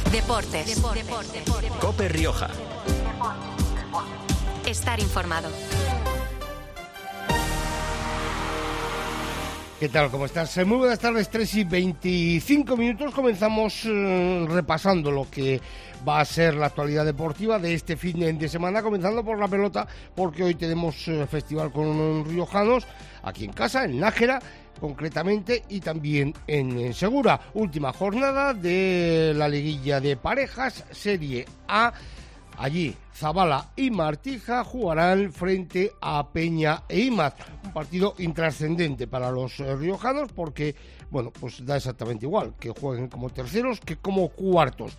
Deportes. COPE Rioja. Estar informado. ¿Qué tal? ¿Cómo estás? Muy buenas tardes, 3:25. Comenzamos repasando lo que va a ser la actualidad deportiva de este fin de semana, comenzando por la pelota, porque hoy tenemos festival con riojanos, aquí en casa, en Nájera, concretamente, y también en Segura. Última jornada de la liguilla de parejas, Serie A. Allí Zabala y Martija jugarán frente a Peña e Imaz. Un partido intrascendente para los riojanos porque, bueno, pues da exactamente igual que jueguen como terceros que como cuartos.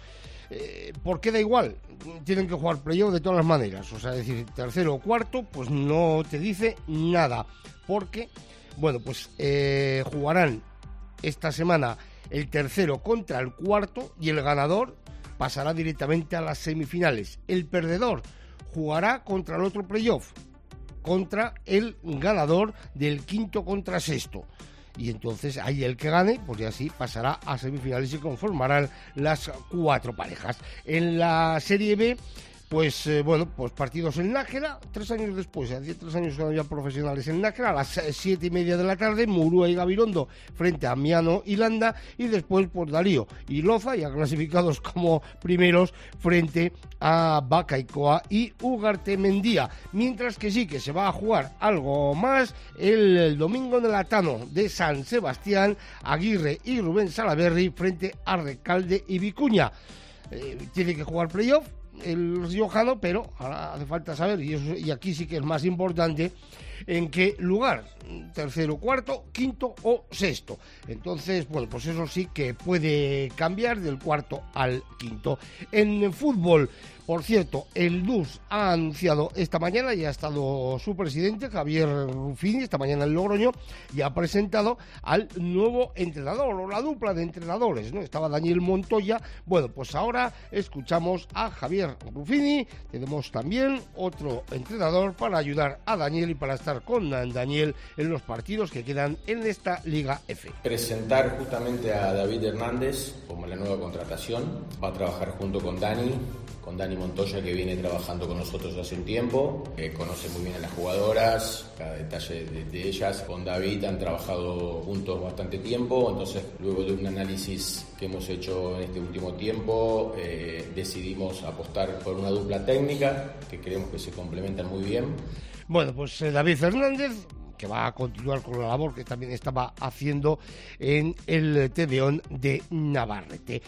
¿Por qué da igual? Tienen que jugar playoff de todas las maneras. O sea, decir tercero o cuarto, pues no te dice nada. Porque, bueno, pues jugarán esta semana el tercero contra el cuarto y el ganador pasará directamente a las semifinales. El perdedor jugará contra el otro playoff, contra el ganador del quinto contra sexto. Y entonces ahí el que gane, pues ya sí, pasará a semifinales y conformarán las cuatro parejas. En la Serie B, pues bueno, pues partidos en Nájera, 3 años después, hace 3 años que no había profesionales en Nájera, a las 7:30 de la tarde, Murúa y Gabirondo frente a Miano y Landa, y después pues Darío y Loza, ya clasificados como primeros, frente a Bacaicoa y Ugartemendía. Mientras que sí que se va a jugar algo más el domingo en el Atano de San Sebastián, Aguirre y Rubén Salaberry frente a Recalde y Vicuña. Tiene que jugar playoff el riojano, pero ahora hace falta saber, y aquí sí que es más importante, en qué lugar, tercero, cuarto, quinto o sexto. Entonces, bueno, pues eso sí que puede cambiar del cuarto al quinto. En fútbol, por cierto, el DUS ha anunciado esta mañana, y ha estado su presidente, Javier Rufini, esta mañana en Logroño, y ha presentado al nuevo entrenador, o la dupla de entrenadores, ¿no? Estaba Daniel Montoya. Bueno, pues ahora escuchamos a Javier Rufini. Tenemos también otro entrenador para ayudar a Daniel y para estar con Daniel en los partidos que quedan en esta Liga F. Presentar justamente a David Hernández como la nueva contratación. Va a trabajar junto con Dani Montoya, que viene trabajando con nosotros hace un tiempo, conoce muy bien a las jugadoras, cada detalle de ellas. Con David han trabajado juntos bastante tiempo, entonces luego de un análisis que hemos hecho en este último tiempo, decidimos apostar por una dupla técnica que creemos que se complementan muy bien. Bueno, pues David Hernández, que va a continuar con la labor que también estaba haciendo en el Tedeón de Navarrete.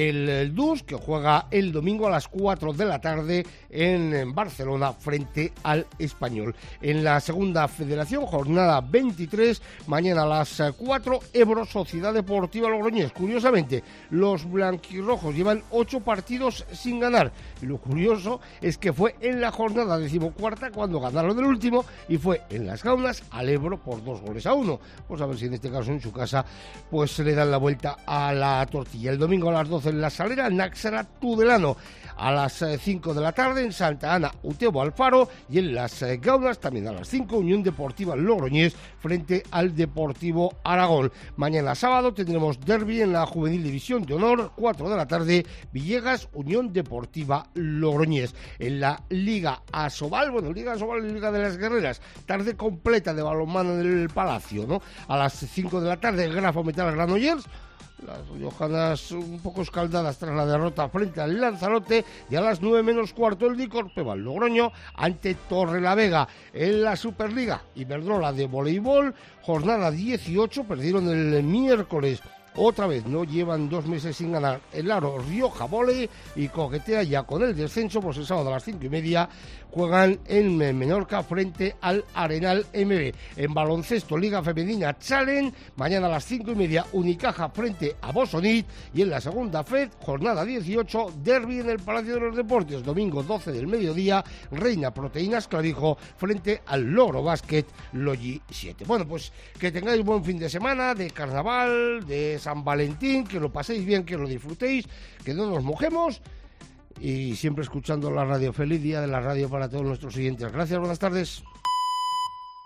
El DUS, que juega el domingo a las 4 de la tarde en Barcelona frente al Español. En la segunda federación, jornada 23, mañana a las 4, Ebro Sociedad Deportiva Logroñés. Curiosamente, los blanquirrojos llevan 8 partidos sin ganar. Y lo curioso es que fue en la jornada 14ª cuando ganaron el último, y fue en las Gaunas al Ebro por 2-1. Pues a ver si en este caso en su casa pues se le dan la vuelta a la tortilla. El domingo a las 12 en La Salera, Náxara Tudelano. A las 5 de la tarde en Santa Ana, Utebo Alfaro, y en las Gaunas también a las 5, Unión Deportiva Logroñés frente al Deportivo Aragón. Mañana sábado tendremos derbi en la Juvenil División de Honor, 4 de la tarde, Villegas, Unión Deportiva Logroñés. En la Liga Asobal, Liga Asobal y Liga de las Guerreras, tarde completa de balonmano en el Palacio, ¿no? A las 5 de la tarde, Grafo Metal Granollers. Las riojanas un poco escaldadas tras la derrota frente al Lanzarote, y a las 9 menos cuarto el Dicorpeval Logroño ante Torrelavega. En la Superliga Iberdrola de voleibol, jornada 18, perdieron el miércoles. Otra vez no llevan 2 meses sin ganar el Aro Rioja Voley, y coquetea ya con el descenso, pues el sábado a las 5:30 juegan en Menorca frente al Arenal MB. En baloncesto, Liga Femenina Challenge, mañana a las 5:30 Unicaja frente a Bosonit, y en la segunda FED, jornada 18, derbi en el Palacio de los Deportes, domingo 12 del mediodía, Reina Proteínas Clavijo frente al Logro Básquet Logi 7. Bueno, pues que tengáis buen fin de semana, de carnaval, de San Valentín, que lo paséis bien, que lo disfrutéis, que no nos mojemos, y siempre escuchando la radio. Feliz día de la radio para todos nuestros oyentes. Gracias, buenas tardes.